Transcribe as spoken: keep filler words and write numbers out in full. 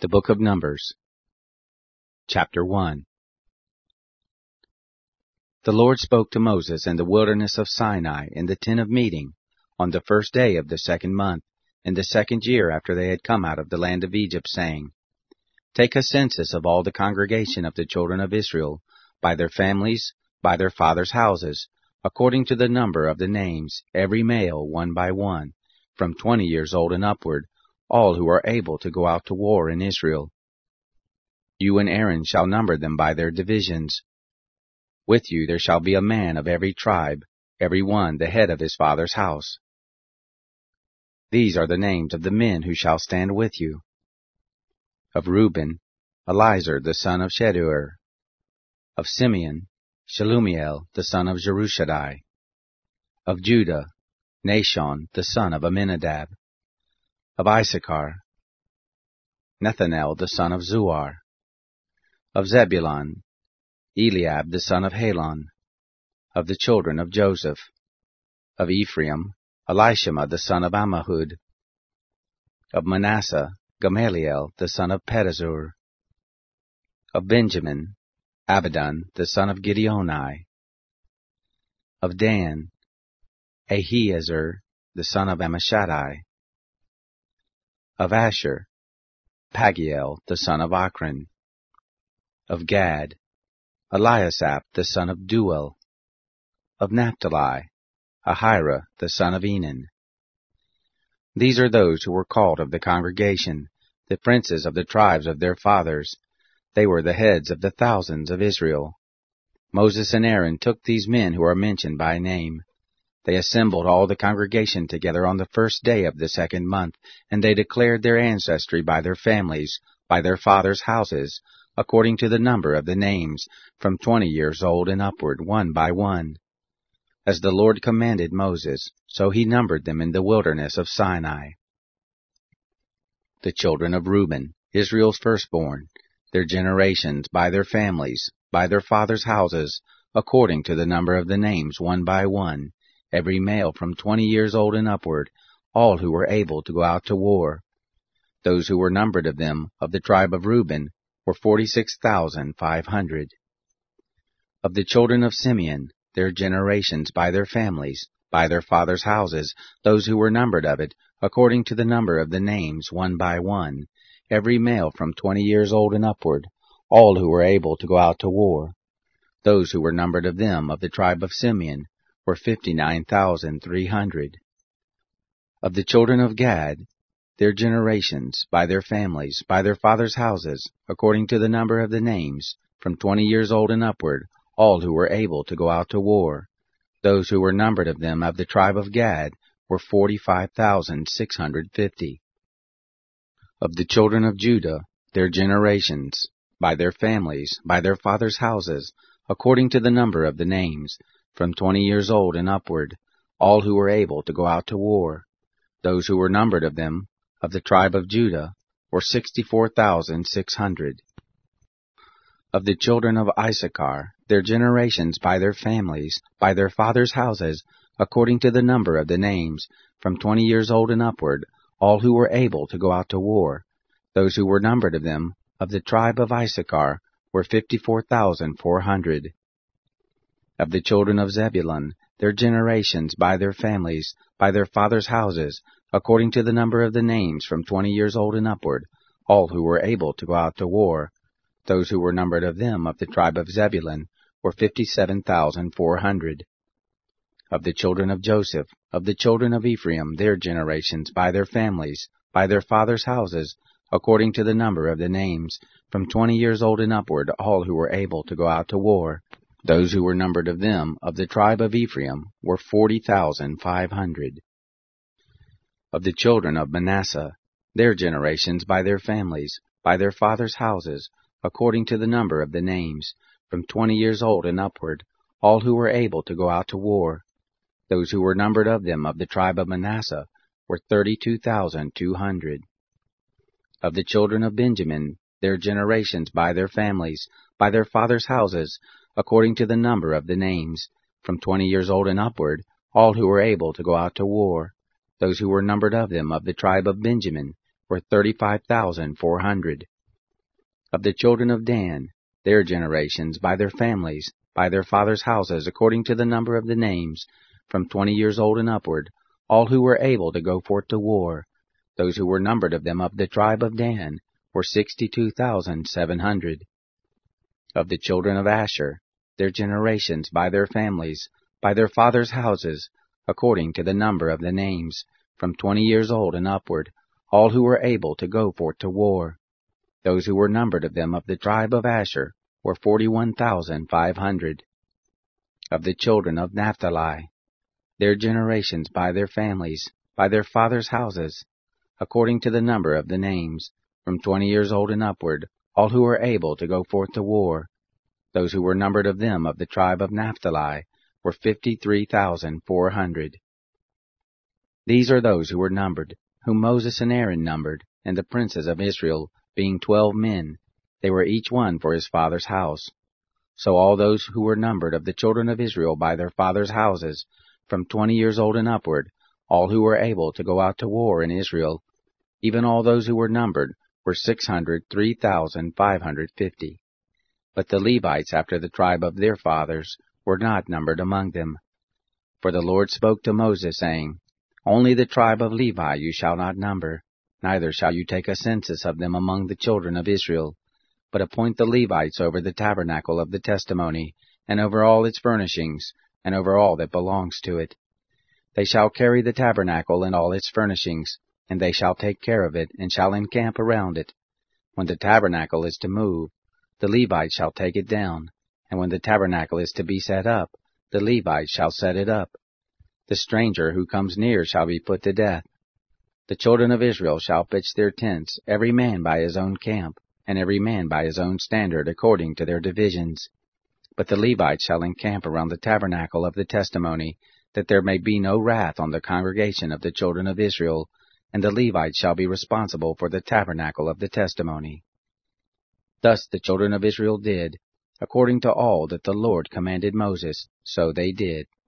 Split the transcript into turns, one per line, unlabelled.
The Book of Numbers, Chapter one. The Lord spoke to Moses in the wilderness of Sinai in the tent of meeting, on the first day of the second month, in the second year after they had come out of the land of Egypt, saying, Take a census of all the congregation of the children of Israel, by their families, by their fathers' houses, according to the number of the names, every male one by one, from twenty years old and upward, all who are able to go out to war in Israel. You and Aaron shall number them by their divisions. With you there shall be a man of every tribe, every one the head of his father's house. These are the names of the men who shall stand with you. Of Reuben, Elizur the son of Shedeur. Of Simeon, Shelumiel the son of Jerushadai. Of Judah, Nashon the son of Amminadab. Of Issachar, Nethanel the son of Zuar. Of Zebulun, Eliab the son of Helon. Of the children of Joseph. Of Ephraim, Elishama the son of Ammihud. Of Manasseh, Gamaliel the son of Pedazur. Of Benjamin, Abidan the son of Gideoni. Of Dan, Ahiezer the son of Ammishaddai. Of Asher, Pagiel the son of Akron. Of Gad, Eliasaph the son of Duel. Of Naphtali, Ahira the son of Enan. These are those who were called of the congregation, the princes of the tribes of their fathers. They were the heads of the thousands of Israel. Moses and Aaron took these men who are mentioned by name. They assembled all the congregation together on the first day of the second month, and they declared their ancestry by their families, by their fathers' houses, according to the number of the names, from twenty years old and upward, one by one. As the Lord commanded Moses, so he numbered them in the wilderness of Sinai. The children of Reuben, Israel's firstborn, their generations, by their families, by their fathers' houses, according to the number of the names, one by one, every male from twenty years old and upward, all who were able to go out to war. Those who were numbered of them, of the tribe of Reuben, were forty-six thousand five hundred. Of the children of Simeon, their generations by their families, by their fathers' houses, those who were numbered of it, according to the number of the names, one by one, every male from twenty years old and upward, all who were able to go out to war. Those who were numbered of them, of the tribe of Simeon, were fifty-nine thousand three hundred. Of the children of Gad, their generations, by their families, by their fathers' houses, according to the number of the names, from twenty years old and upward, all who were able to go out to war. Those who were numbered of them, of the tribe of Gad, were forty-five thousand six hundred fifty. Of the children of Judah, their generations, by their families, by their fathers' houses, according to the number of the names, from twenty years old and upward, all who were able to go out to war. Those who were numbered of them, of the tribe of Judah, were sixty-four thousand six hundred. Of the children of Issachar, their generations by their families, by their fathers' houses, according to the number of the names, from twenty years old and upward, all who were able to go out to war. Those who were numbered of them, of the tribe of Issachar, were fifty-four thousand four hundred. Of the children of Zebulun, their generations by their families, by their fathers' houses, according to the number of the names, from twenty years old and upward, all who were able to go out to war. Those who were numbered of them, of the tribe of Zebulun, were fifty-seven thousand four hundred. Of the children of Joseph, of the children of Ephraim, their generations, by their families, by their fathers' houses, according to the number of the names, from twenty years old and upward, all who were able to go out to war. Those who were numbered of them, of the tribe of Ephraim, were forty thousand five hundred. Of the children of Manasseh, their generations, by their families, by their fathers' houses, according to the number of the names, from twenty years old and upward, all who were able to go out to war. Those who were numbered of them, of the tribe of Manasseh, were thirty-two thousand two hundred. Of the children of Benjamin, their generations, by their families, by their fathers' houses, according to the number of the names, from twenty years old and upward, all who were able to go out to war. Those who were numbered of them, of the tribe of Benjamin, were thirty-five thousand four hundred. Of the children of Dan, their generations, by their families, by their fathers' houses, according to the number of the names, from twenty years old and upward, all who were able to go forth to war, those who were numbered of them of the tribe of Dan, were sixty-two thousand seven hundred. Of the children of Asher, their generations, by their families, by their fathers' houses, according to the number of the names, from twenty years old and upward, all who were able to go forth to war. Those who were numbered of them of the tribe of Asher were forty-one thousand five hundred. Of the children of Naphtali, their generations, by their families, by their fathers' houses, according to the number of the names, from twenty years old and upward, all who were able to go forth to war. Those who were numbered of them of the tribe of Naphtali were fifty-three thousand four hundred. These are those who were numbered, whom Moses and Aaron numbered, and the princes of Israel, being twelve men. They were each one for his father's house. So all those who were numbered of the children of Israel by their fathers' houses, from twenty years old and upward, all who were able to go out to war in Israel, even all those who were numbered, were six hundred three thousand five hundred fifty. But the Levites after the tribe of their fathers were not numbered among them. For the Lord spoke to Moses, saying, Only the tribe of Levi you shall not number, neither shall you take a census of them among the children of Israel, but appoint the Levites over the tabernacle of the testimony, and over all its furnishings, and over all that belongs to it. They shall carry the tabernacle and all its furnishings, and they shall take care of it, and shall encamp around it. When the tabernacle is to move, the Levites shall take it down, and when the tabernacle is to be set up, the Levites shall set it up. The stranger who comes near shall be put to death. The children of Israel shall pitch their tents, every man by his own camp, and every man by his own standard, according to their divisions. But the Levites shall encamp around the tabernacle of the testimony, that there may be no wrath on the congregation of the children of Israel, and the Levites shall be responsible for the tabernacle of the testimony. Thus the children of Israel did, according to all that the Lord commanded Moses, so they did.